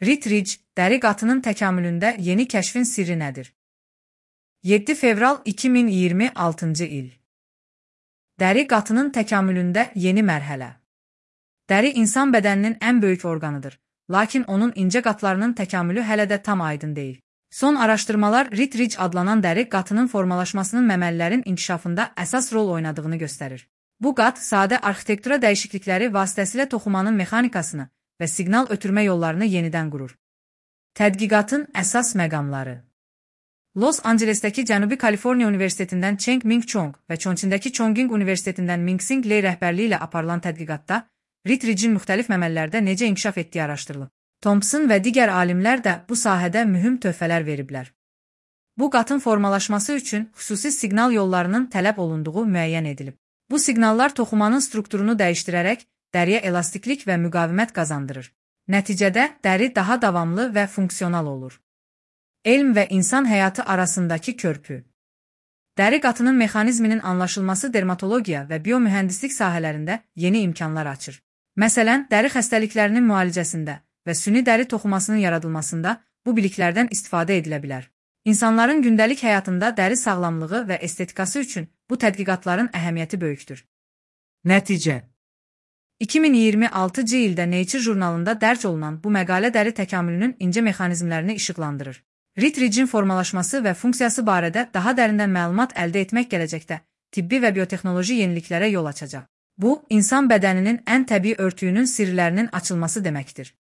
Ritridge, dəri qatının təkamülündə yeni kəşfin sirri nədir? 7 fevral 2026-cı il. Dəri qatının təkamülündə yeni mərhələ. Dəri insan bədəninin ən böyük orqanıdır, lakin onun incə qatlarının təkamülü hələ də tam aydın deyil. Son araşdırmalar Ritridge adlanan dəri qatının formalaşmasının məməlilərin inkişafında əsas rol oynadığını göstərir. Bu qat sadə arxitektura dəyişiklikləri vasitəsilə toxumanın mexanikasını və siqnal ötürmə yollarını yenidən qurur. Tədqiqatın əsas məqamları. Los Ancelesdəki Cənubi Kaliforniya Universitetindən Cheng Ming Chong və Chongqingdəki Chongqing Universitetindən Ming-Sing Lei rəhbərliyi ilə aparılan tədqiqatda Ritridge'in müxtəlif məməlilərdə necə inkişaf etdiyi araşdırılıb. Thompson və digər alimlər də bu sahədə mühüm töhfələr veriblər. Bu qatın formalaşması üçün xüsusi siqnal yollarının tələb olunduğu müəyyən edilib. Bu siqnallar toxumanın strukturunu dəyişdirərək dəriyə elastiklik və müqavimət qazandırır. Nəticədə dəri daha davamlı və funksional olur. Elm və insan həyatı arasındakı körpü. Dəri qatının mexanizminin anlaşılması dermatologiya və biomühəndislik sahələrində yeni imkanlar açır. Məsələn, dəri xəstəliklərinin müalicəsində və süni dəri toxumasının yaradılmasında bu biliklərdən istifadə edilə bilər. İnsanların gündəlik həyatında dəri sağlamlığı və estetikası üçün bu tədqiqatların əhəmiyyəti böyükdür. Nəticə. 2026-cı ildə Nature jurnalında dərc olunan bu məqalə dəri təkamülünün incə mexanizmlərini işıqlandırır. Ritridge'in formalaşması və funksiyası barədə daha dərindən məlumat əldə etmək gələcəkdə tibbi və biotexnoloji yeniliklərə yol açacaq. Bu, insan bədəninin ən təbii örtüyünün sirlərinin açılması deməkdir.